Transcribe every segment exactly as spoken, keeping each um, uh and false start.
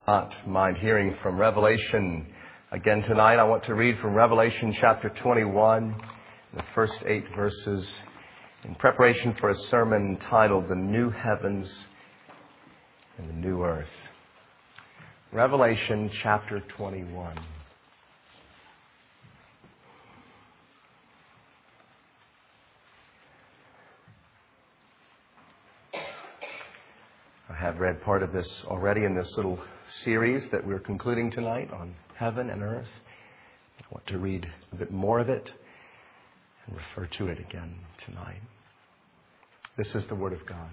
Not mind hearing from Revelation again tonight. I want to read from Revelation chapter twenty-one, the first eight verses, in preparation for a sermon titled The New Heavens and the New Earth. Revelation chapter twenty-one. I have read part of this already in this little series that we're concluding tonight on heaven and earth. I want to read a bit more of it and refer to it again tonight. This is the Word of God.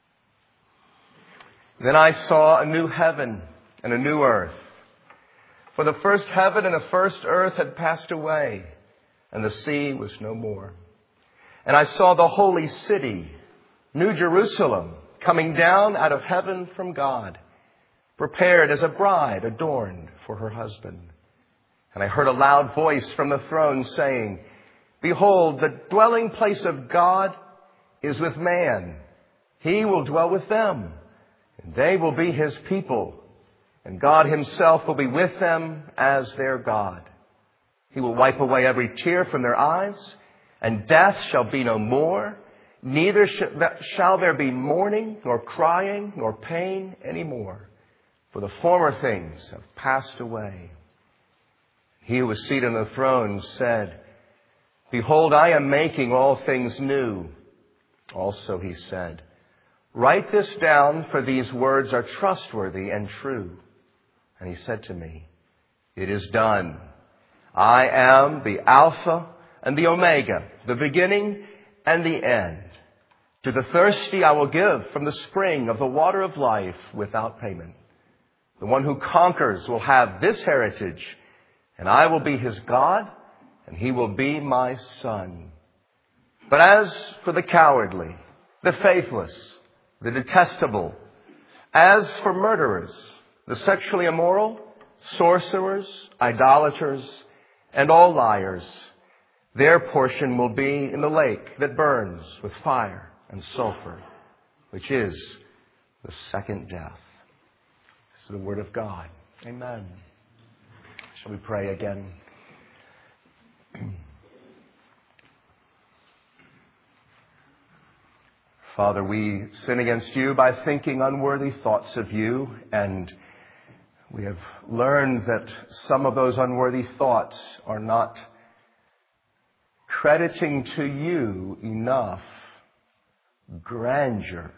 Then I saw a new heaven and a new earth. For the first heaven and the first earth had passed away, and the sea was no more. And I saw the holy city, New Jerusalem, coming down out of heaven from God, prepared as a bride adorned for her husband. And I heard a loud voice from the throne saying, Behold, the dwelling place of God is with man. He will dwell with them, and they will be his people. And God himself will be with them as their God. He will wipe away every tear from their eyes, and death shall be no more. Neither shall there be mourning, nor crying, nor pain any more. For the former things have passed away. He who was seated on the throne said, Behold, I am making all things new. Also he said, Write this down, for these words are trustworthy and true. And he said to me, It is done. I am the Alpha and the Omega, the beginning and the end. To the thirsty I will give from the spring of the water of life without payment. The one who conquers will have this heritage, and I will be his God, and he will be my son. But as for the cowardly, the faithless, the detestable, as for murderers, the sexually immoral, sorcerers, idolaters, and all liars, their portion will be in the lake that burns with fire and sulfur, which is the second death. This is the Word of God. Amen. Shall we pray again? Father, we sin against you by thinking unworthy thoughts of you, and we have learned that some of those unworthy thoughts are not crediting to you enough grandeur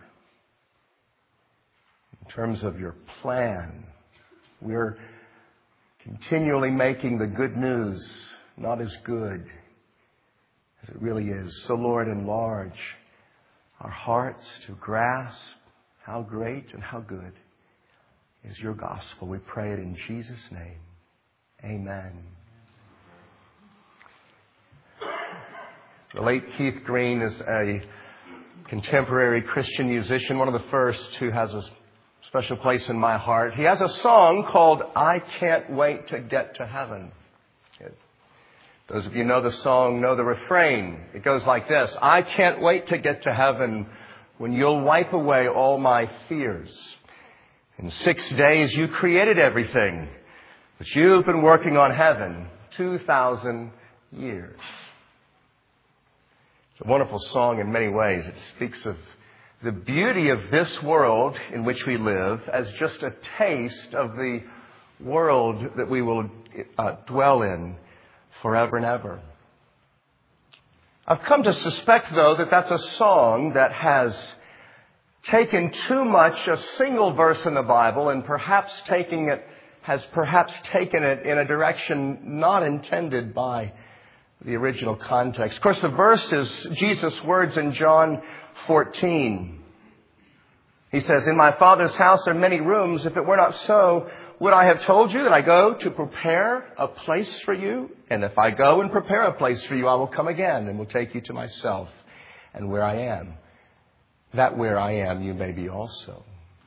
in terms of your plan. We're continually making the good news not as good as it really is. So, Lord, enlarge our hearts to grasp how great and how good is your gospel. We pray it in Jesus' name. Amen. The late Keith Green is a contemporary Christian musician, one of the first who has a special place in my heart. He has a song called I Can't Wait to Get to Heaven. Those of you who know the song know the refrain. It goes like this: I can't wait to get to heaven when you'll wipe away all my fears. In six days you created everything, but you've been working on heaven two thousand years. It's a wonderful song in many ways. It speaks of the beauty of this world in which we live as just a taste of the world that we will uh, dwell in forever and ever. I've come to suspect, though, that that's a song that has taken too much a single verse in the Bible and perhaps taking it, has perhaps taken it in a direction not intended by the original context. Of course, the verse is Jesus' words in John fourteen. He says, In my Father's house are many rooms. If it were not so, would I have told you that I go to prepare a place for you? And if I go and prepare a place for you, I will come again and will take you to myself. And where I am, that where I am, you may be also.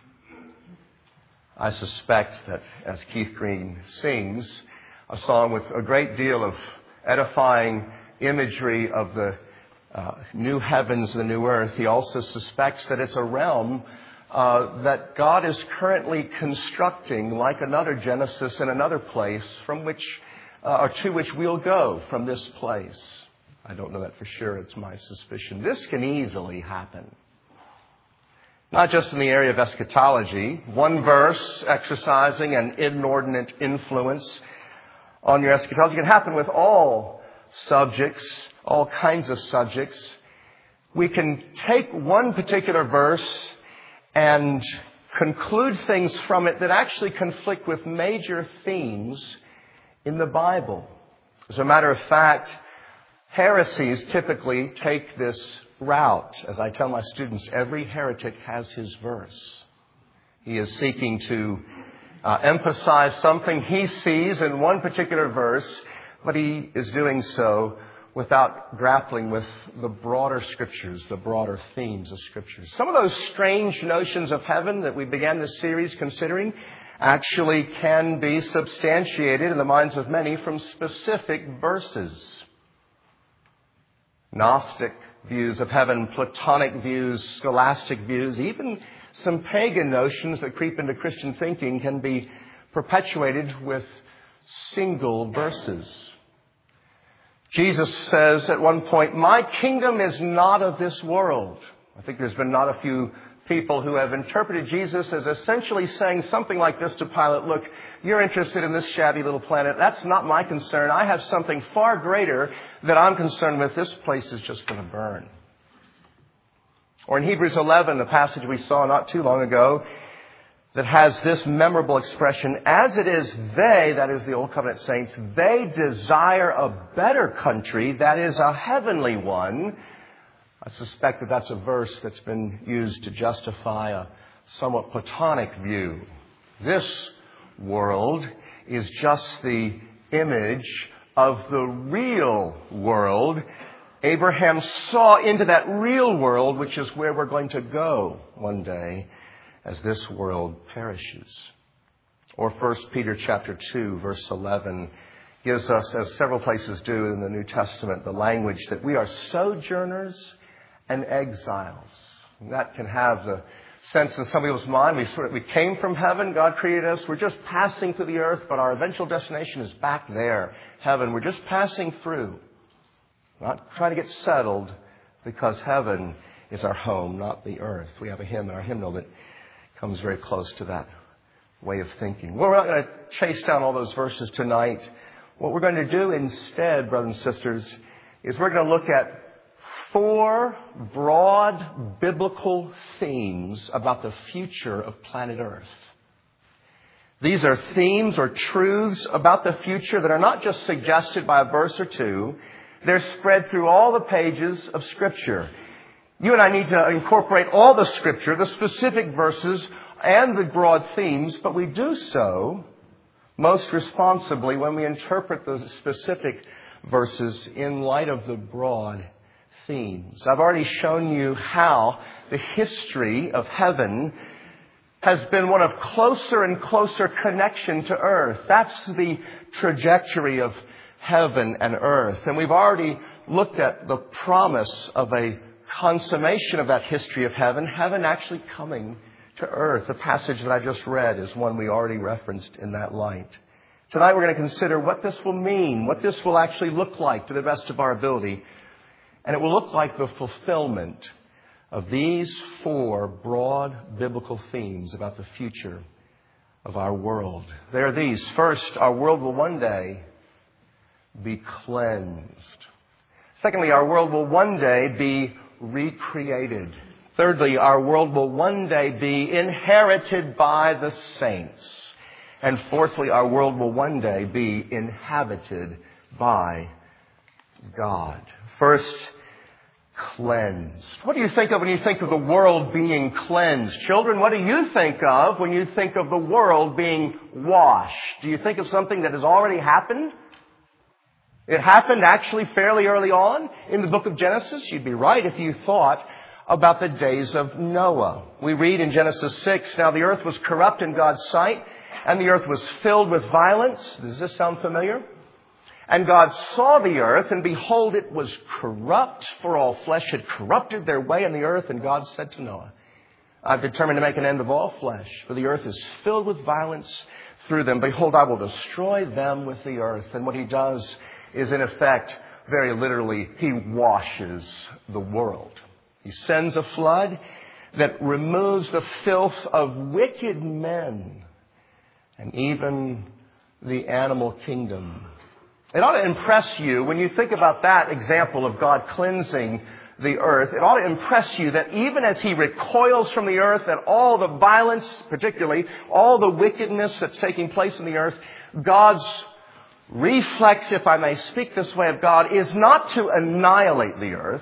I suspect that as Keith Green sings a song with a great deal of edifying imagery of the uh, new heavens and the new earth, he also suspects that it's a realm uh, that God is currently constructing like another Genesis in another place from which, uh, or to which we'll go from this place. I don't know that for sure. It's my suspicion. This can easily happen. Not just in the area of eschatology. One verse exercising an inordinate influence on your eschatology can happen with all subjects, all kinds of subjects. We can take one particular verse and conclude things from it that actually conflict with major themes in the Bible. As a matter of fact, heresies typically take this route. As I tell my students, every heretic has his verse. He is seeking to uh, emphasize something he sees in one particular verse, but he is doing so without grappling with the broader scriptures, the broader themes of scriptures. Some of those strange notions of heaven that we began this series considering actually can be substantiated in the minds of many from specific verses. Gnostic views of heaven, Platonic views, scholastic views, even some pagan notions that creep into Christian thinking can be perpetuated with single verses. Jesus says at one point, "My kingdom is not of this world." I think there's been not a few people who have interpreted Jesus as essentially saying something like this to Pilate: "Look, you're interested in this shabby little planet. That's not my concern. I have something far greater that I'm concerned with. This place is just going to burn." Or in Hebrews eleven, a passage we saw not too long ago, that has this memorable expression: "As it is they," that is the Old Covenant saints, "they desire a better country, that is a heavenly one." I suspect that that's a verse that's been used to justify a somewhat Platonic view. This world is just the image of the real world. Abraham saw into that real world, which is where we're going to go one day as this world perishes. Or First Peter chapter two, verse eleven gives us, as several places do in the New Testament, the language that we are sojourners and exiles. And that can have the sense in some people's mind, we sort of, we came from heaven, God created us, we're just passing through the earth, but our eventual destination is back there, heaven. We're just passing through. Not trying to get settled, because heaven is our home, not the earth. We have a hymn in our hymnal that comes very close to that way of thinking. Well, we're not going to chase down all those verses tonight. What we're going to do instead, brothers and sisters, is we're going to look at four broad biblical themes about the future of planet Earth. These are themes or truths about the future that are not just suggested by a verse or two. They're spread through all the pages of Scripture. You and I need to incorporate all the Scripture, the specific verses and the broad themes, but we do so most responsibly when we interpret the specific verses in light of the broad themes. I've already shown you how the history of heaven has been one of closer and closer connection to earth. That's the trajectory of heaven and earth. And we've already looked at the promise of a consummation of that history of heaven, heaven actually coming to earth. The passage that I just read is one we already referenced in that light. Tonight we're going to consider what this will mean, what this will actually look like to the best of our ability. And it will look like the fulfillment of these four broad biblical themes about the future of our world. They are these. First, our world will one day be cleansed. Secondly, our world will one day be recreated. Thirdly, our world will one day be inherited by the saints. And fourthly, our world will one day be inhabited by God. First, cleansed. What do you think of when you think of the world being cleansed? Children, what do you think of when you think of the world being washed? Do you think of something that has already happened? It happened actually fairly early on in the book of Genesis. You'd be right if you thought about the days of Noah. We read in Genesis six, "Now the earth was corrupt in God's sight, and the earth was filled with violence." Does this sound familiar? "And God saw the earth, and behold, it was corrupt, for all flesh had corrupted their way on the earth. And God said to Noah, I've determined to make an end of all flesh, for the earth is filled with violence through them. Behold, I will destroy them with the earth. And what he does is, in effect, very literally, he washes the world. He sends a flood that removes the filth of wicked men and even the animal kingdom. It ought to impress you when you think about that example of God cleansing the earth. It ought to impress you that even as he recoils from the earth and all the violence, particularly all the wickedness that's taking place in the earth, God's reflex, if I may speak this way, of God is not to annihilate the earth.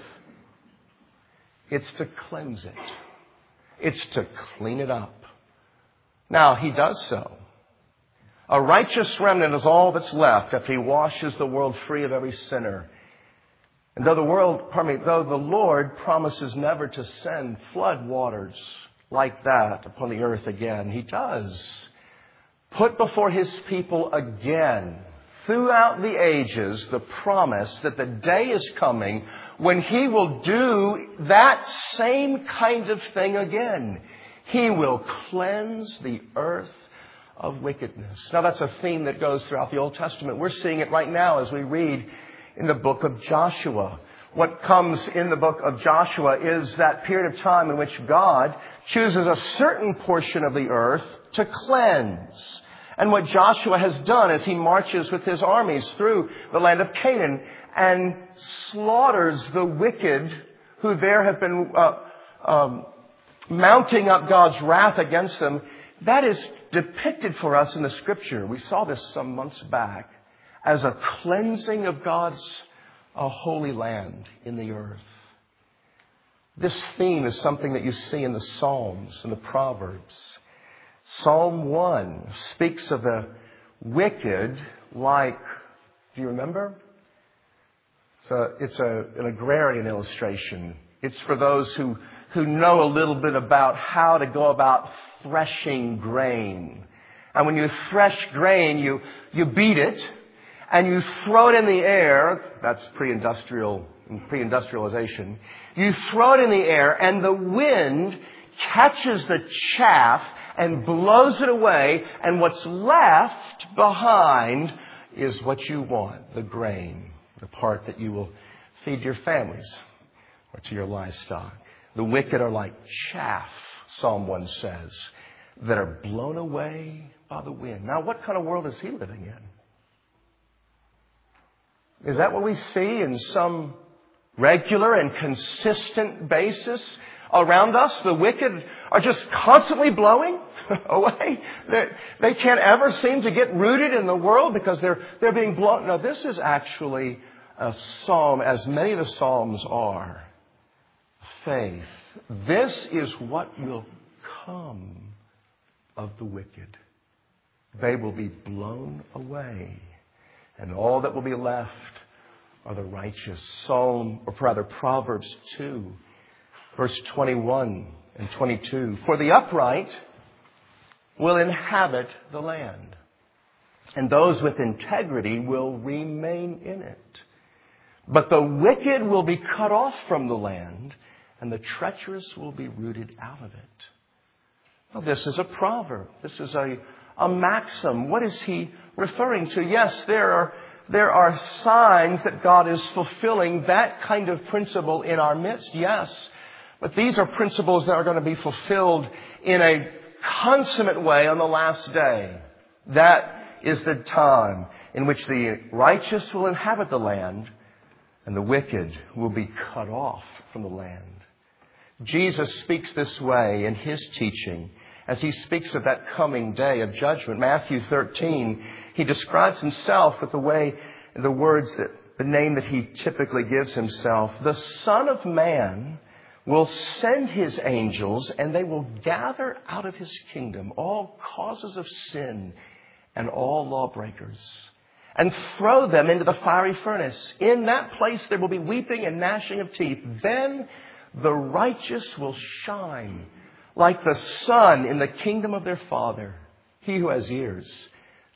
It's to cleanse it. It's to clean it up. Now, he does so. A righteous remnant is all that's left after he washes the world free of every sinner. And though the world, pardon me, though the Lord promises never to send flood waters like that upon the earth again, he does put before his people again, throughout the ages, the promise that the day is coming when he will do that same kind of thing again. He will cleanse the earth of wickedness. Now, that's a theme that goes throughout the Old Testament. We're seeing it right now as we read in the book of Joshua. What comes in the book of Joshua is that period of time in which God chooses a certain portion of the earth to cleanse. And what Joshua has done is he marches with his armies through the land of Canaan and slaughters the wicked who there have been uh, um, mounting up God's wrath against them. That is depicted for us in the Scripture. We saw this some months back as a cleansing of God's a holy land in the earth. This theme is something that you see in the Psalms and the Proverbs. Psalm one speaks of the wicked like, do you remember? It's, a, it's a, an agrarian illustration. It's for those who, who know a little bit about how to go about threshing grain. And when you thresh grain, you, you beat it and you throw it in the air. That's pre-industrial, pre-industrialization. You throw it in the air and the wind catches the chaff and blows it away. And what's left behind is what you want, the grain, the part that you will feed your families or to your livestock. The wicked are like chaff, Psalm one says, that are blown away by the wind. Now, what kind of world is he living in? Is that what we see in some regular and consistent basis around us? The wicked are just constantly blowing away. They're, they can't ever seem to get rooted in the world because they're, they're being blown. No, this is actually a psalm, as many of the psalms are, faith. This is what will come of the wicked. They will be blown away. And all that will be left are the righteous. Psalm, or rather Proverbs two, verse twenty-one and twenty-two. For the upright will inhabit the land, and those with integrity will remain in it. But the wicked will be cut off from the land, and the treacherous will be rooted out of it. Well, this is a proverb. This is a, a maxim. What is he referring to? Yes, there are, there are signs that God is fulfilling that kind of principle in our midst. Yes. But these are principles that are going to be fulfilled in a consummate way on the last day. That is the time in which the righteous will inhabit the land and the wicked will be cut off from the land. Jesus speaks this way in his teaching as he speaks of that coming day of judgment. Matthew thirteen, he describes himself with the way, the words that, the name that he typically gives himself. The Son of Man will send his angels and they will gather out of his kingdom all causes of sin and all lawbreakers and throw them into the fiery furnace. In that place there will be weeping and gnashing of teeth. Then the righteous will shine like the sun in the kingdom of their Father. He who has ears,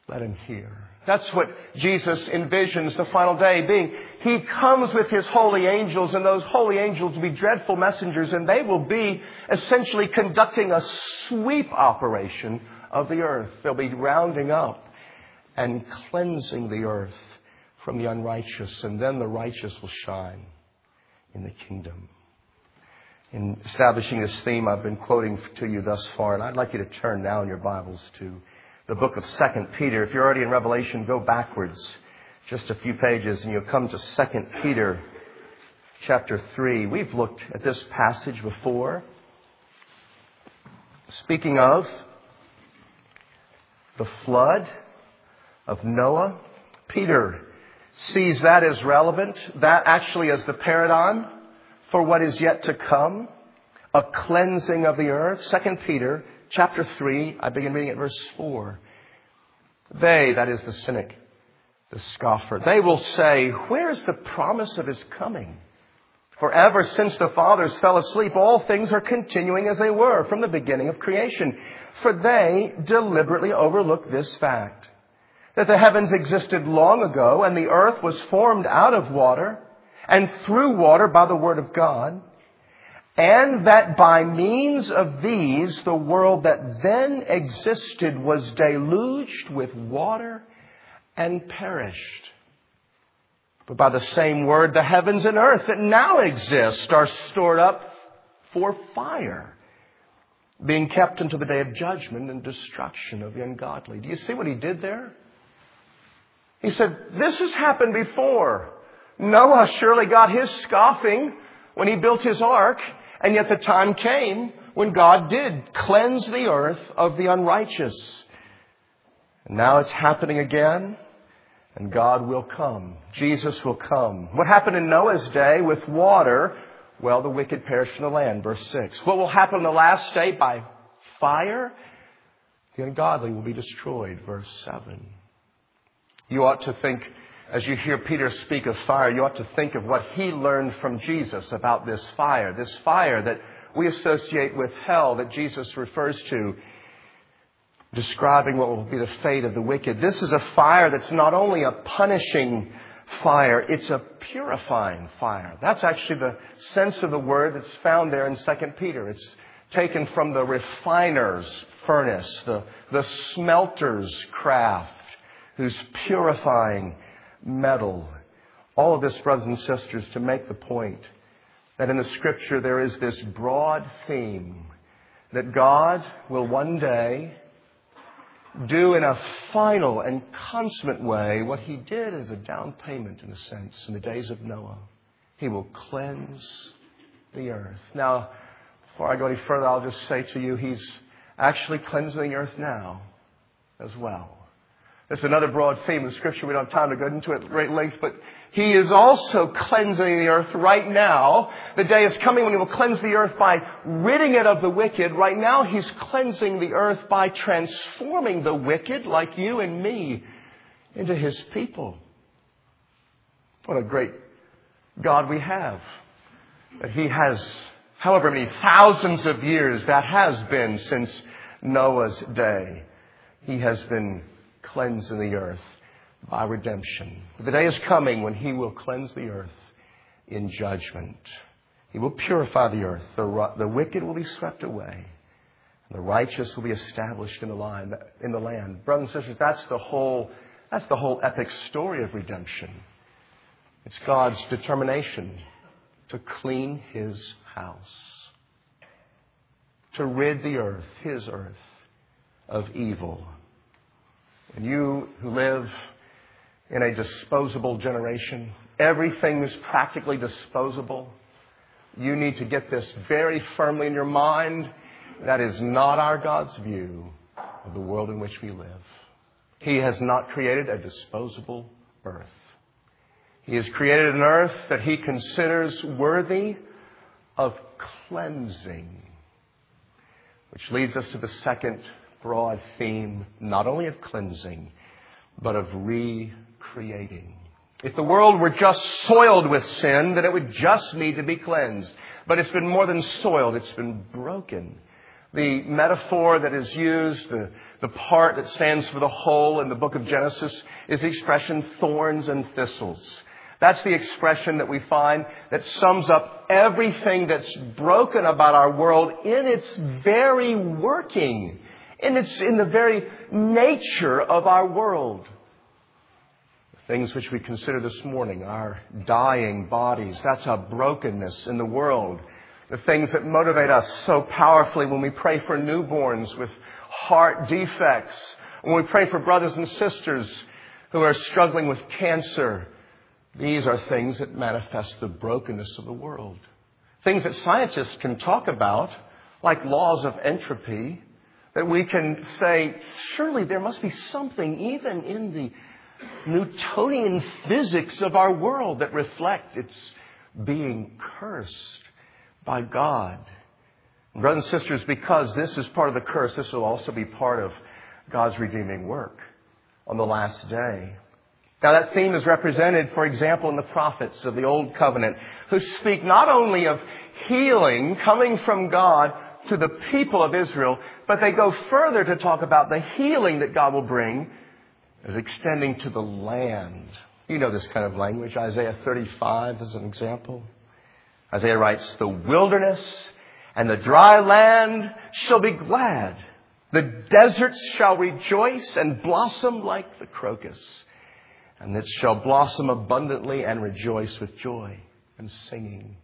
let him hear. That's what Jesus envisions the final day being. He comes with his holy angels, and those holy angels will be dreadful messengers, and they will be essentially conducting a sweep operation of the earth. They'll be rounding up and cleansing the earth from the unrighteous, and then the righteous will shine in the kingdom. In establishing this theme I've been quoting to you thus far, and I'd like you to turn now in your Bibles to the book of Second Peter. If you're already in Revelation, go backwards just a few pages and you'll come to Second Peter chapter three. We've looked at this passage before. Speaking of the flood of Noah, Peter sees that as relevant, that actually as the paradigm for what is yet to come, a cleansing of the earth. Second Peter chapter three, I begin reading at verse four. They, that is the cynic, the scoffer, they will say, where is the promise of his coming? For ever since the fathers fell asleep, all things are continuing as they were from the beginning of creation. For they deliberately overlook this fact, that the heavens existed long ago, and the earth was formed out of water, and through water by the word of God, and that by means of these, the world that then existed was deluged with water and perished. But by the same word, the heavens and earth that now exist are stored up for fire, being kept until the day of judgment and destruction of the ungodly. Do you see what he did there? He said, this has happened before. Noah surely got his scoffing when he built his ark, and yet the time came when God did cleanse the earth of the unrighteous. And now it's happening again, and God will come. Jesus will come. What happened in Noah's day with water? Well, the wicked perished from the land, verse six. What will happen in the last day by fire? The ungodly will be destroyed, verse seven. You ought to think, as you hear Peter speak of fire, you ought to think of what he learned from Jesus about this fire. This fire that we associate with hell that Jesus refers to, describing what will be the fate of the wicked. This is a fire that's not only a punishing fire, it's a purifying fire. That's actually the sense of the word that's found there in Second Peter. It's taken from the refiner's furnace, the, the smelter's craft, who's purifying metal. All of this, brothers and sisters, to make the point that in the Scripture there is this broad theme that God will one day do in a final and consummate way what he did as a down payment, in a sense, in the days of Noah. He will cleanse the earth. Now, before I go any further, I'll just say to you, he's actually cleansing the earth now as well. That's another broad theme of the Scripture. We don't have time to go into it at great length, but he is also cleansing the earth right now. The day is coming when he will cleanse the earth by ridding it of the wicked. Right now, he's cleansing the earth by transforming the wicked, like you and me, into his people. What a great God we have. That he has, however many thousands of years that has been since Noah's day, he has been cleansing the earth by redemption. The day is coming when he will cleanse the earth in judgment. He will purify the earth. The, the wicked will be swept away, and the righteous will be established in the line, in the land. Brothers and sisters, that's the whole, that's the whole epic story of redemption. It's God's determination to clean his house, to rid the earth, his earth, of evil. And you who live in a disposable generation, everything is practically disposable. You need to get this very firmly in your mind. That is not our God's view of the world in which we live. He has not created a disposable earth. He has created an earth that he considers worthy of cleansing. Which leads us to the second broad theme, not only of cleansing, but of recreating. If the world were just soiled with sin, then it would just need to be cleansed. But it's been more than soiled. It's been broken The metaphor that is used, the, the part that stands for the whole in the book of Genesis, is the expression thorns and thistles. That's the expression that we find that sums up everything that's broken about our world in its very working, in its, in the very nature of our world. The things which we consider this morning, our dying bodies, that's a brokenness in the world. The things that motivate us so powerfully when we pray for newborns with heart defects, when we pray for brothers and sisters who are struggling with cancer. These are things that manifest the brokenness of the world. Things that scientists can talk about, like laws of entropy, that we can say, surely there must be something even in the Newtonian physics of our world that reflect its being cursed by God. And brothers and sisters, because this is part of the curse, this will also be part of God's redeeming work on the last day. Now that theme is represented, for example, in the prophets of the Old Covenant, who speak not only of healing coming from God to the people of Israel, but they go further to talk about the healing that God will bring as extending to the land. You know this kind of language. Isaiah thirty-five is an example. Isaiah writes, "The wilderness and the dry land shall be glad. The deserts shall rejoice and blossom like the crocus. And it shall blossom abundantly and rejoice with joy and singing."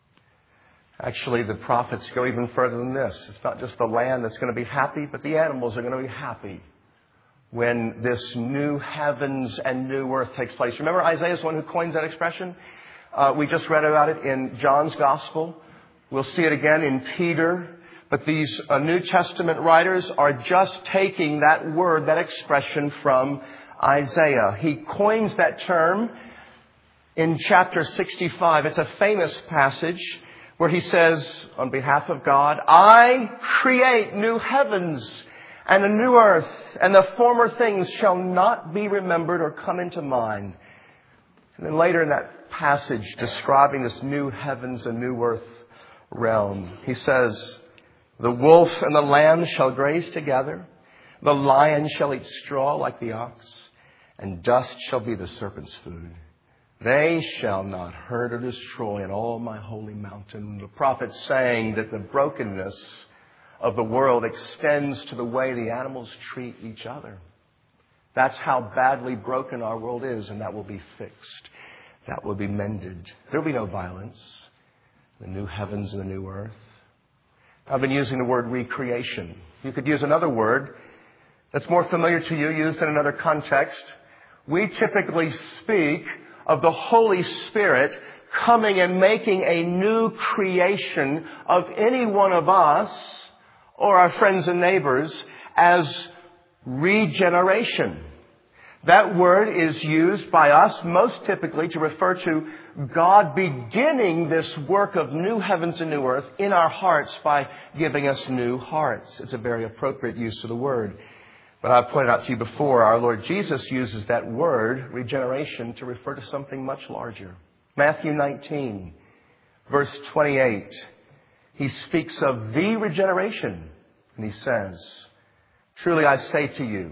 Actually, the prophets go even further than this. It's not just the land that's going to be happy, but the animals are going to be happy when this new heavens and new earth takes place. Remember, Isaiah is the one who coins that expression? Uh, we just read about it in John's Gospel. We'll see it again in Peter. But these uh, New Testament writers are just taking that word, that expression from Isaiah. He coins that term in chapter sixty-five. It's a famous passage where he says, on behalf of God, "I create new heavens and a new earth, and the former things shall not be remembered or come into mind." And then later in that passage, describing this new heavens and new earth realm, he says, "The wolf and the lamb shall graze together. The lion shall eat straw like the ox, and dust shall be the serpent's food. They shall not hurt or destroy in all my holy mountain." The prophet's saying that the brokenness of the world extends to the way the animals treat each other. That's how badly broken our world is, and that will be fixed. That will be mended. There will be no violence. The new heavens and the new earth. I've been using the word recreation. You could use another word that's more familiar to you, used in another context. We typically speak of the Holy Spirit coming and making a new creation of any one of us or our friends and neighbors as regeneration. That word is used by us most typically to refer to God beginning this work of new heavens and new earth in our hearts by giving us new hearts. It's a very appropriate use of the word. But I've pointed out to you before, our Lord Jesus uses that word, regeneration, to refer to something much larger. Matthew nineteen, verse twenty-eight. He speaks of the regeneration, and he says, "Truly I say to you,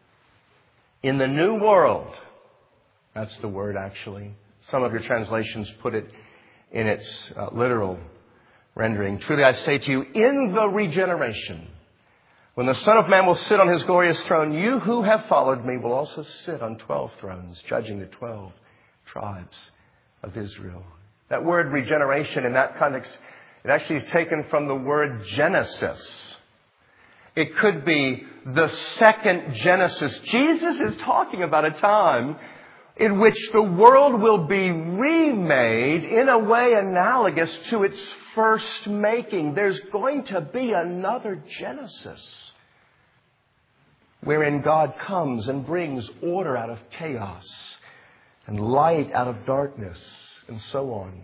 in the new world," that's the word actually. Some of your translations put it in its uh, literal rendering. "Truly I say to you, in the regeneration, when the Son of Man will sit on his glorious throne, you who have followed me will also sit on twelve thrones, judging the twelve tribes of Israel." That word regeneration in that context, it actually is taken from the word Genesis. It could be the second Genesis. Jesus is talking about a time in which the world will be remade in a way analogous to its first making. There's going to be another Genesis wherein God comes and brings order out of chaos and light out of darkness and so on.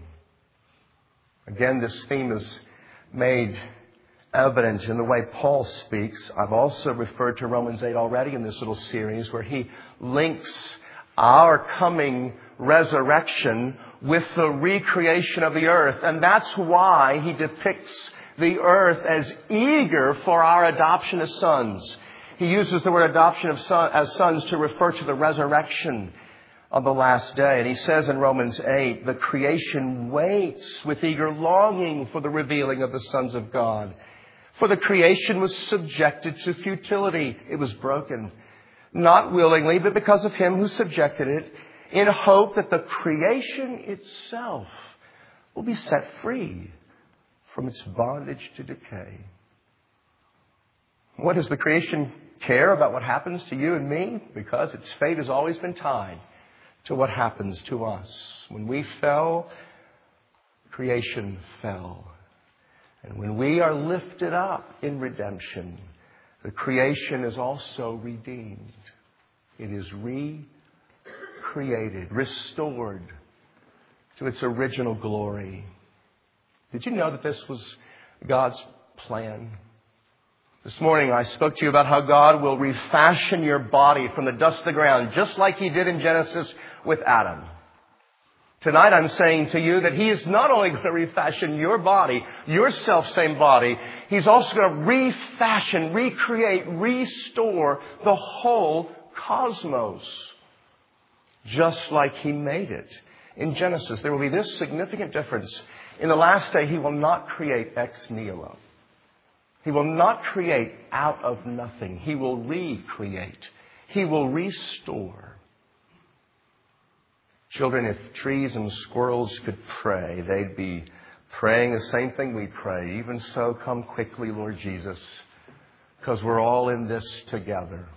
Again, this theme is made evident in the way Paul speaks. I've also referred to Romans eight already in this little series where he links our coming resurrection with the recreation of the earth. And that's why he depicts the earth as eager for our adoption as sons. He uses the word adoption of son, as sons to refer to the resurrection of the last day. And he says in Romans eight, the creation waits with eager longing for the revealing of the sons of God. For the creation was subjected to futility. It was broken, not willingly, but because of him who subjected it, in hope that the creation itself will be set free from its bondage to decay. What does the creation care about what happens to you and me? Because its fate has always been tied to what happens to us. When we fell, creation fell. And when we are lifted up in redemption, the creation is also redeemed. It is recreated, restored to its original glory. Did you know that this was God's plan? This morning I spoke to you about how God will refashion your body from the dust of the ground, just like He did in Genesis with Adam. Tonight I'm saying to you that He is not only going to refashion your body, your self-same body, He's also going to refashion, recreate, restore the whole cosmos, just like He made it. In Genesis, there will be this significant difference. In the last day, He will not create ex nihilo. He will not create out of nothing. He will recreate. He will restore. Children, if trees and squirrels could pray, they'd be praying the same thing we pray. Even so, come quickly, Lord Jesus, because we're all in this together.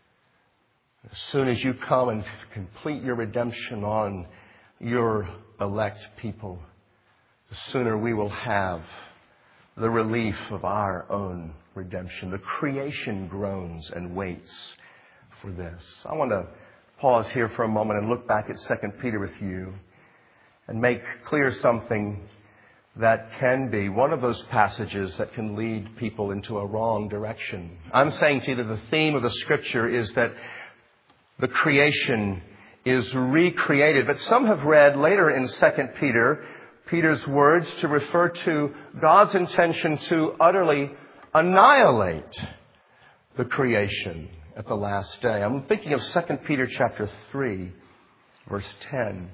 As soon as you come and complete your redemption on your elect people, the sooner we will have the relief of our own redemption. The creation groans and waits for this. I want to pause here for a moment and look back at Second Peter with you and make clear something that can be one of those passages that can lead people into a wrong direction. I'm saying to you that the theme of the Scripture is that the creation is recreated. But some have read later in Second Peter, Peter's words to refer to God's intention to utterly annihilate the creation at the last day. I'm thinking of Second Peter chapter three, verse ten.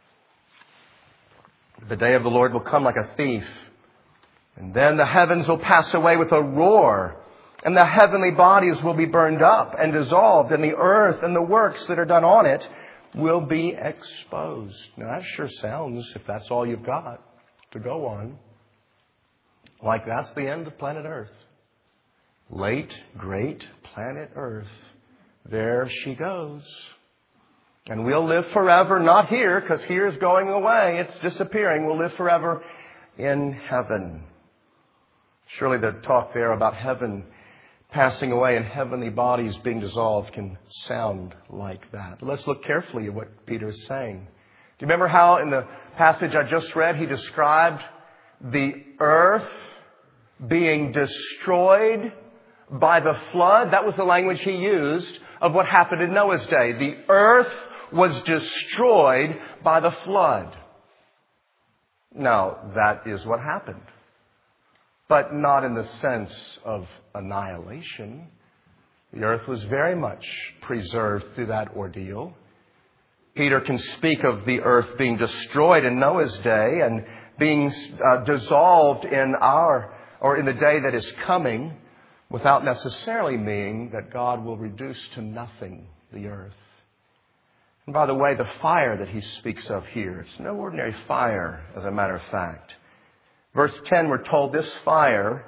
The day of the Lord will come like a thief, and then the heavens will pass away with a roar, and the heavenly bodies will be burned up and dissolved, and the earth and the works that are done on it will be exposed. Now that sure sounds, if that's all you've got to go on, like that's the end of planet Earth. Late, great planet Earth. There she goes. And we'll live forever, not here, because here is going away. It's disappearing. We'll live forever in heaven. Surely the talk there about heaven passing away and heavenly bodies being dissolved can sound like that. But let's look carefully at what Peter is saying. Do you remember how in the passage I just read, he described the earth being destroyed by the flood? That was the language he used of what happened in Noah's day. The earth was destroyed by the flood. Now, that is what happened. But not in the sense of annihilation. The earth was very much preserved through that ordeal. Peter can speak of the earth being destroyed in Noah's day and being uh, dissolved in our, or in the day that is coming, without necessarily meaning that God will reduce to nothing the earth. And by the way, the fire that he speaks of here, it's no ordinary fire, as a matter of fact. Verse ten, we're told this fire,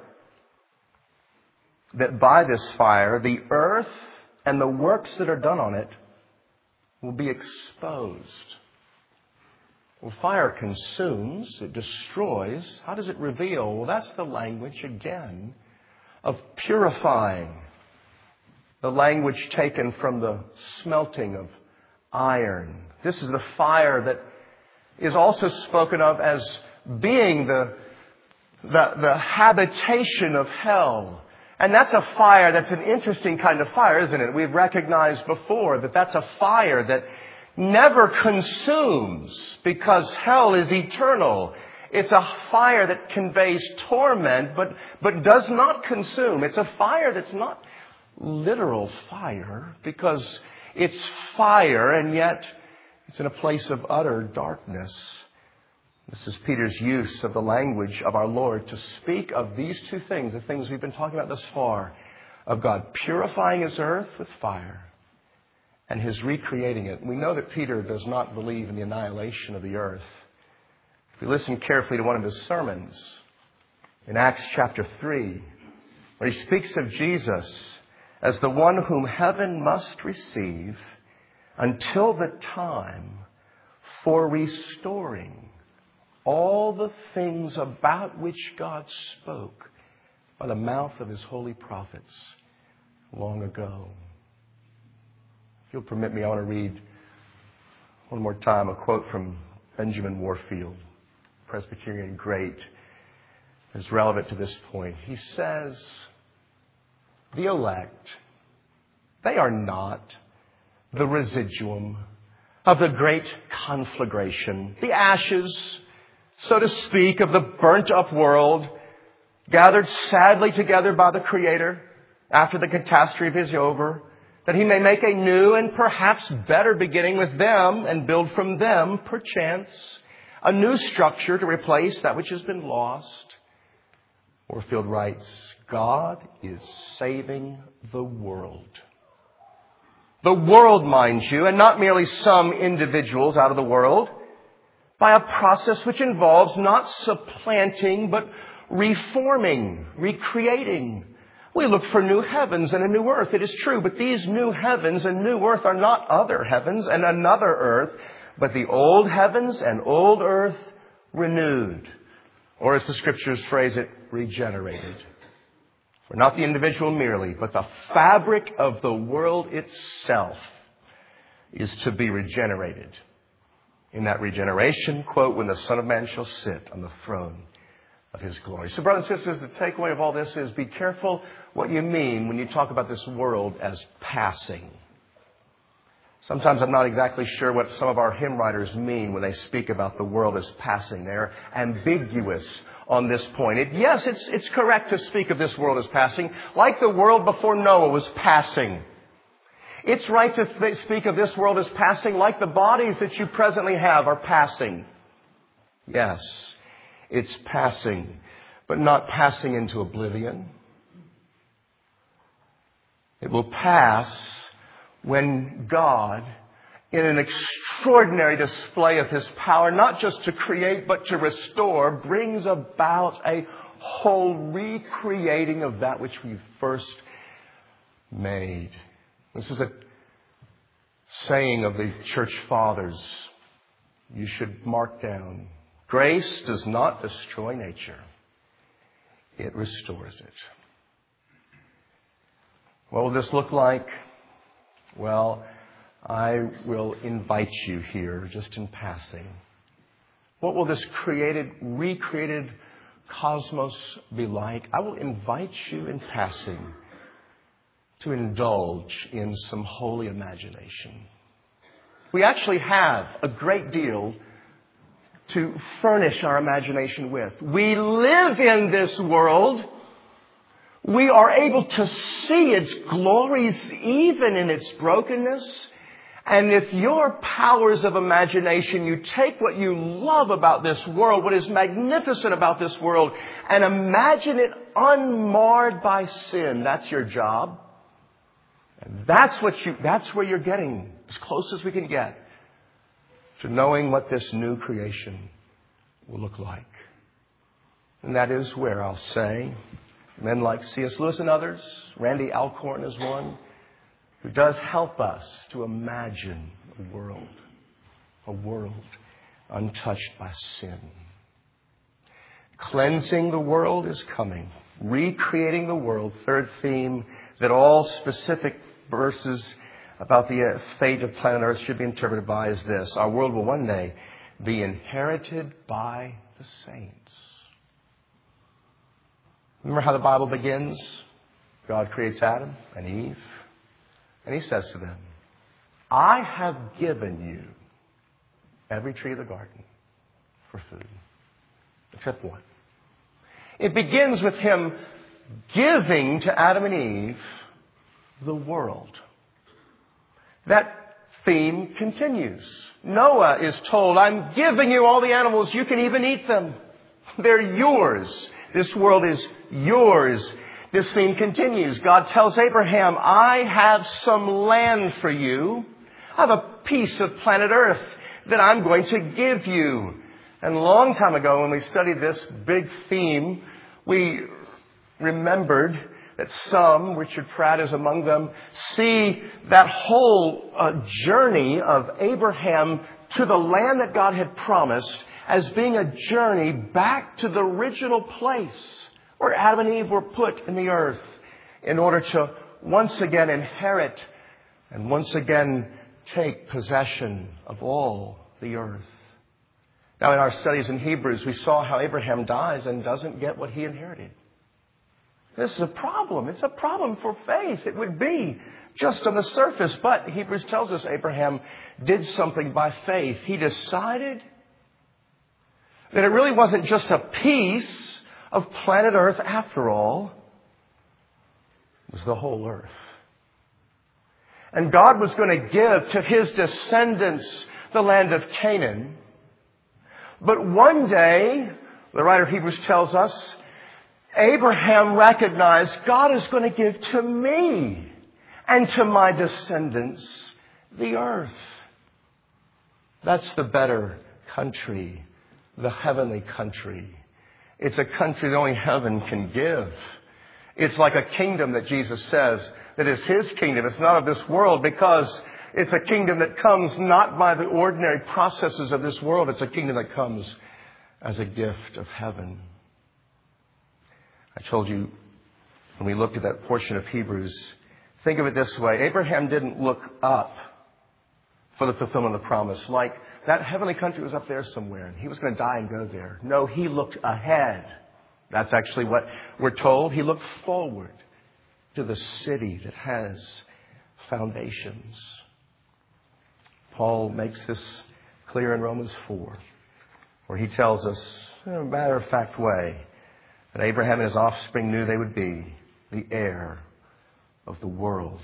that by this fire, the earth and the works that are done on it will be exposed. Well, fire consumes, it destroys. How does it reveal? Well, that's the language, again, of purifying. The language taken from the smelting of iron. This is the fire that is also spoken of as being the The, the habitation of hell. And that's a fire that's an interesting kind of fire, isn't it? We've recognized before that that's a fire that never consumes because hell is eternal It's a fire that conveys torment, but, but does not consume. It's a fire that's not literal fire, because it's fire and yet it's in a place of utter darkness. This is Peter's use of the language of our Lord to speak of these two things, the things we've been talking about thus far, of God purifying His earth with fire and His recreating it. We know that Peter does not believe in the annihilation of the earth. If we listen carefully to one of his sermons in Acts chapter three, where he speaks of Jesus as the one whom heaven must receive until the time for restoring all the things about which God spoke by the mouth of His holy prophets long ago. If you'll permit me, I want to read one more time a quote from Benjamin Warfield, Presbyterian great, is relevant to this point. He says, the elect, they are not the residuum of the great conflagration, the ashes, so to speak, of the burnt up world, gathered sadly together by the Creator after the catastrophe is over, that He may make a new and perhaps better beginning with them and build from them, perchance, a new structure to replace that which has been lost. Warfield writes, God is saving the world. The world, mind you, and not merely some individuals out of the world, by a process which involves not supplanting, but reforming, recreating. We look for new heavens and a new earth. It is true, but these new heavens and new earth are not other heavens and another earth, but the old heavens and old earth renewed. Or as the Scriptures phrase it, regenerated. For not the individual merely, but the fabric of the world itself is to be regenerated. In that regeneration, quote, when the Son of Man shall sit on the throne of His glory. So brothers and sisters, the takeaway of all this is be careful what you mean when you talk about this world as passing. Sometimes I'm not exactly sure what some of our hymn writers mean when they speak about the world as passing. They're ambiguous on this point. It, yes, it's, it's correct to speak of this world as passing, like the world before Noah was passing. It's right to th- speak of this world as passing, like the bodies that you presently have are passing. Yes, it's passing, but not passing into oblivion. It will pass when God, in an extraordinary display of His power, not just to create but to restore, brings about a whole recreating of that which we first made. This is a saying of the church fathers you should mark down. Grace does not destroy nature. It restores it. What will this look like? Well, I will invite you here, just in passing. What will this created, recreated cosmos be like? I will invite you in passing to indulge in some holy imagination. We actually have a great deal to furnish our imagination with. We live in this world. We are able to see its glories even in its brokenness. And if your powers of imagination, you take what you love about this world, what is magnificent about this world, and imagine it unmarred by sin, that's your job. And that's what you, that's where you're getting as close as we can get to knowing what this new creation will look like. And that is where I'll say men like C S Lewis and others, Randy Alcorn is one, who does help us to imagine a world, a world untouched by sin. Cleansing the world is coming. Recreating the world, third theme that all specific verses about the fate of planet Earth should be interpreted by is this. Our world will one day be inherited by the saints. Remember how the Bible begins? God creates Adam and Eve. And He says to them, I have given you every tree of the garden for food. except one. It begins with him giving to Adam and Eve the world. That theme continues. Noah is told, I'm giving you all the animals. You can even eat them. They're yours. This world is yours. This theme continues. God tells Abraham, I have some land for you. I have a piece of planet Earth that I'm going to give you. And a long time ago, when we studied this big theme, we remembered that some, Richard Pratt is among them, see that whole uh, journey of Abraham to the land that God had promised as being a journey back to the original place where Adam and Eve were put in the earth in order to once again inherit and once again take possession of all the earth. Now, in our studies in Hebrews, we saw how Abraham dies and doesn't get what he inherited. This is a problem. It's a problem for faith. It would be just on the surface. But Hebrews tells us Abraham did something by faith. He decided that it really wasn't just a piece of planet Earth after all. It was the whole earth. And God was going to give to his descendants the land of Canaan. But one day, the writer of Hebrews tells us, Abraham recognized God is going to give to me and to my descendants the earth. That's the better country, the heavenly country. It's a country that only heaven can give. It's like a kingdom that Jesus says that is his kingdom. It's not of this world because it's a kingdom that comes not by the ordinary processes of this world. It's a kingdom that comes as a gift of heaven. I told you when we looked at that portion of Hebrews, think of it this way. Abraham didn't look up for the fulfillment of the promise. Like that heavenly country was up there somewhere and he was going to die and go there. No, he looked ahead. That's actually what we're told. He looked forward to the city that has foundations. Paul makes this clear in Romans four, where he tells us in a matter-of-fact way that Abraham and his offspring knew they would be the heir of the world.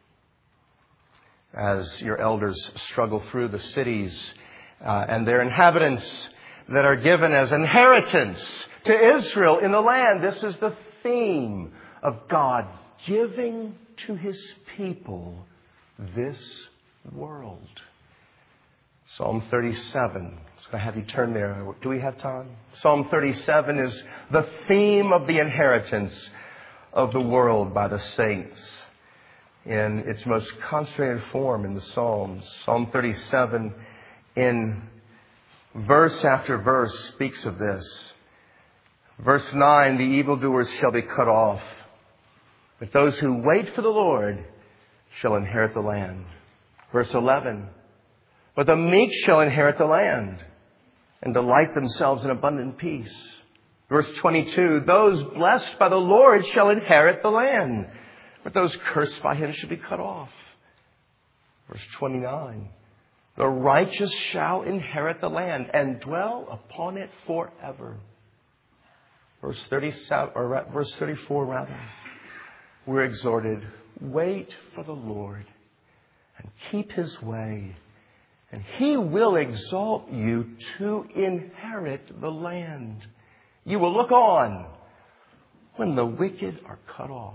As your elders struggle through the cities uh, and their inhabitants that are given as inheritance to Israel in the land, this is the theme of God giving to his people this world. Psalm thirty-seven. I'm going to have you turn there. Do we have time? Psalm thirty-seven is the theme of the inheritance of the world by the saints in its most concentrated form in the Psalms. Psalm thirty-seven in verse after verse speaks of this. Verse nine, the evildoers shall be cut off, but those who wait for the Lord shall inherit the land. Verse eleven, but the meek shall inherit the land and delight themselves in abundant peace. Verse twenty-two, those blessed by the Lord shall inherit the land, but those cursed by him shall be cut off. Verse twenty-nine, the righteous shall inherit the land and dwell upon it forever. Verse thirty-seven, or verse thirty-four rather, we're exhorted, wait for the Lord and keep his way, and he will exalt you to inherit the land. You will look on when the wicked are cut off.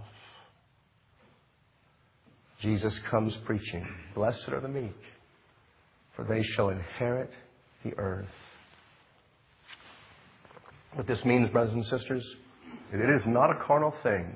Jesus comes preaching, blessed are the meek, for they shall inherit the earth. What this means, brothers and sisters, it is not a carnal thing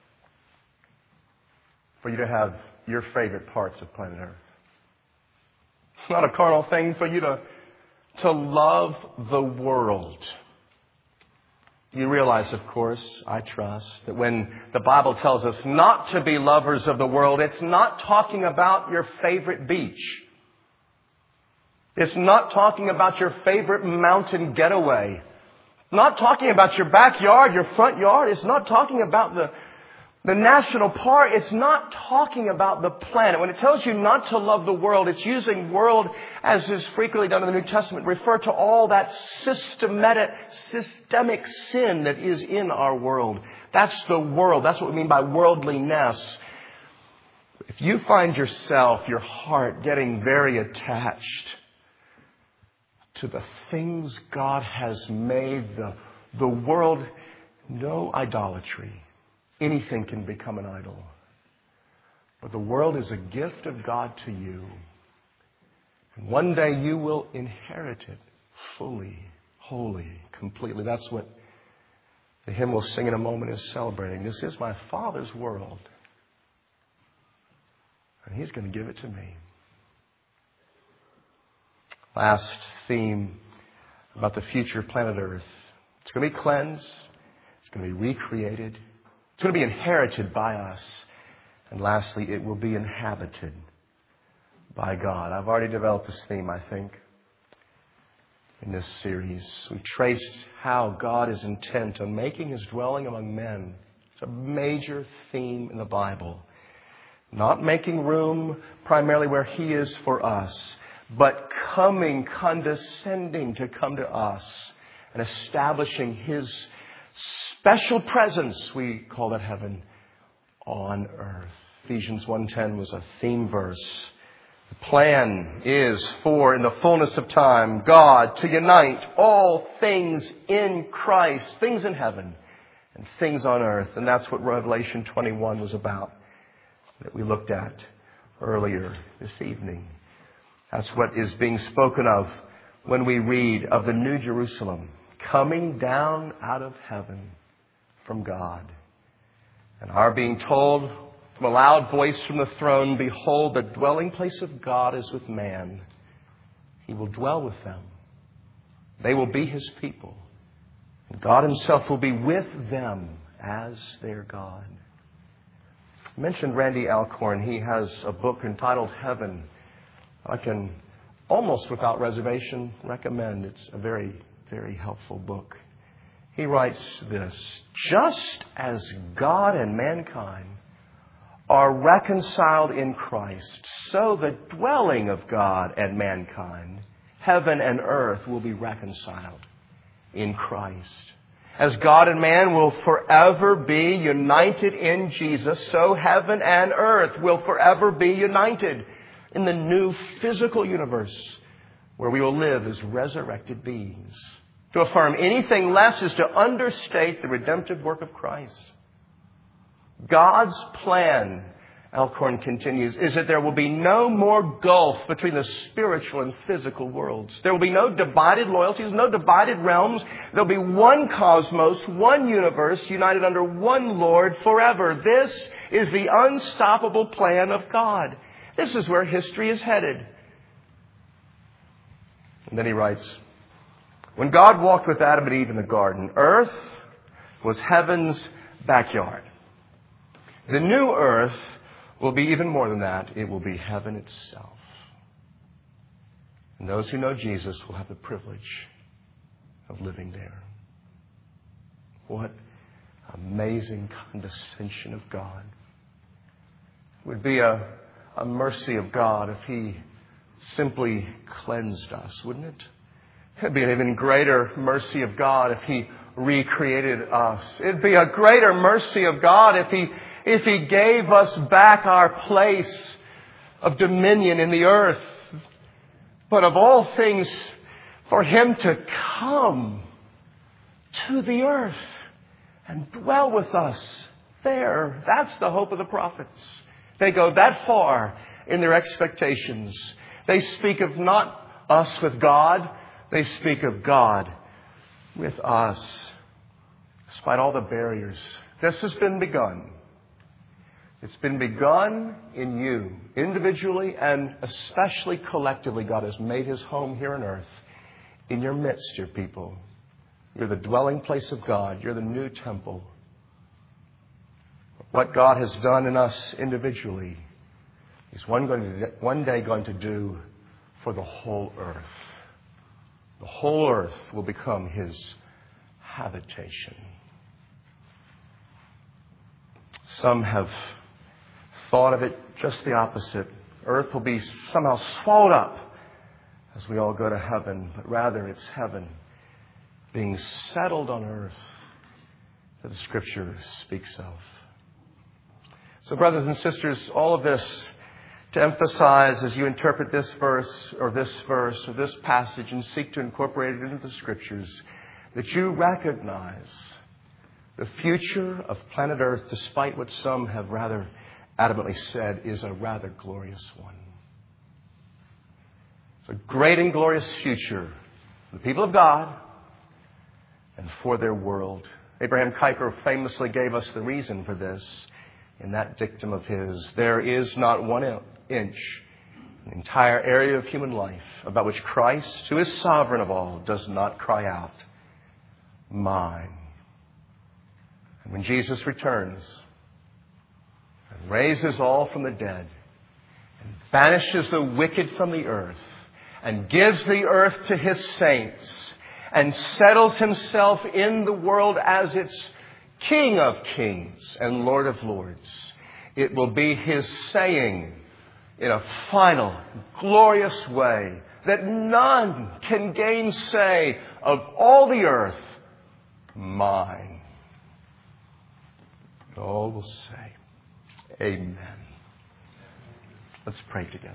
for you to have your favorite parts of planet Earth. It's not a carnal thing for you to, to love the world. You realize, of course, I trust, that when the Bible tells us not to be lovers of the world, it's not talking about your favorite beach. It's not talking about your favorite mountain getaway. Not talking about your backyard, your front yard. It's not talking about the, The national park, it's not talking about the planet. When it tells you not to love the world, it's using world, as is frequently done in the New Testament, refer to all that systematic, systemic sin that is in our world. That's the world. That's what we mean by worldliness. If you find yourself, your heart, getting very attached to the things God has made, the, the world, no idolatry. Anything can become an idol. But the world is a gift of God to you. And one day you will inherit it fully, wholly, completely. That's what the hymn we'll sing in a moment is celebrating. This is my Father's world. And He's going to give it to me. Last theme about the future of planet Earth. It's going to be cleansed. It's going to be recreated. It's going to be inherited by us. And lastly, it will be inhabited by God. I've already developed this theme, I think, in this series. We traced how God is intent on making His dwelling among men. It's a major theme in the Bible. Not making room primarily where He is for us, but coming, condescending to come to us and establishing His special presence, we call that heaven, on earth. Ephesians one ten was a theme verse. The plan is for, in the fullness of time, God to unite all things in Christ, things in heaven and things on earth. And that's what Revelation twenty-one was about, that we looked at earlier this evening. That's what is being spoken of when we read of the New Jerusalem coming down out of heaven from God. And our being told from a loud voice from the throne, behold, the dwelling place of God is with man. He will dwell with them. They will be His people. And God Himself will be with them as their God. I mentioned Randy Alcorn. He has a book entitled Heaven. I can almost without reservation recommend. It's a very Very helpful book. He writes this: just as God and mankind are reconciled in Christ, so the dwelling of God and mankind, heaven and earth, will be reconciled in Christ. As God and man will forever be united in Jesus, so heaven and earth will forever be united in the new physical universe where we will live as resurrected beings. To affirm anything less is to understate the redemptive work of Christ. God's plan, Alcorn continues, is that there will be no more gulf between the spiritual and physical worlds. There will be no divided loyalties, no divided realms. There will be one cosmos, one universe, united under one Lord forever. This is the unstoppable plan of God. This is where history is headed. And then he writes, when God walked with Adam and Eve in the garden, earth was heaven's backyard. The new earth will be even more than that. It will be heaven itself. And those who know Jesus will have the privilege of living there. What amazing condescension of God. It would be a, a mercy of God if He simply cleansed us, wouldn't it? It'd be an even greater mercy of God if He recreated us. It'd be a greater mercy of God if He, if He gave us back our place of dominion in the earth. But of all things, for Him to come to the earth and dwell with us there. That's the hope of the prophets. They go that far in their expectations. They speak of not us with God. They speak of God with us. Despite all the barriers, this has been begun. It's been begun in you, individually and especially collectively. God has made His home here on earth. In your midst, your people. You're the dwelling place of God. You're the new temple. What God has done in us individually, He's one, going to, one day going to do for the whole earth. The whole earth will become His habitation. Some have thought of it just the opposite. Earth will be somehow swallowed up as we all go to heaven, but rather it's heaven being settled on earth that the Scripture speaks of. So brothers and sisters, all of this to emphasize as you interpret this verse or this verse or this passage and seek to incorporate it into the Scriptures, that you recognize the future of planet Earth, despite what some have rather adamantly said, is a rather glorious one. It's a great and glorious future for the people of God and for their world. Abraham Kuyper famously gave us the reason for this in that dictum of his. There is not one inch in the entire area of human life about which Christ, who is sovereign of all, does not cry out, mine. And when Jesus returns and raises all from the dead and banishes the wicked from the earth and gives the earth to His saints and settles Himself in the world as its King of kings and Lord of lords, it will be His saying in a final, glorious way that none can gainsay of all the earth, mine. And all will say, amen. Let's pray together.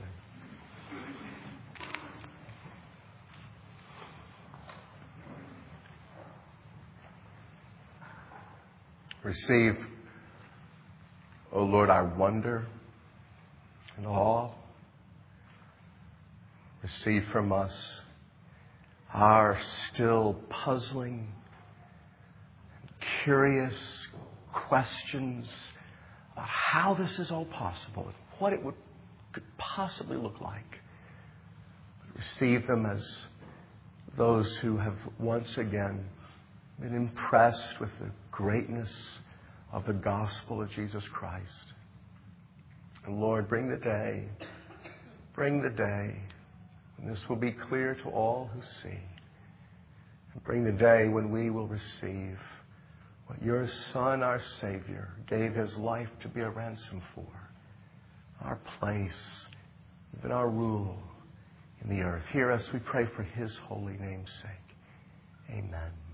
Receive, O Lord, our wonder and awe. Receive from us our still puzzling, curious questions about how this is all possible and what it would, could possibly look like. But receive them as those who have once again been impressed with the greatness of the gospel of Jesus Christ. And Lord, bring the day, bring the day, and this will be clear to all who see. And bring the day when we will receive what your Son, our Savior, gave His life to be a ransom for. Our place, even our rule in the earth. Hear us, we pray, for His holy name's sake. Amen.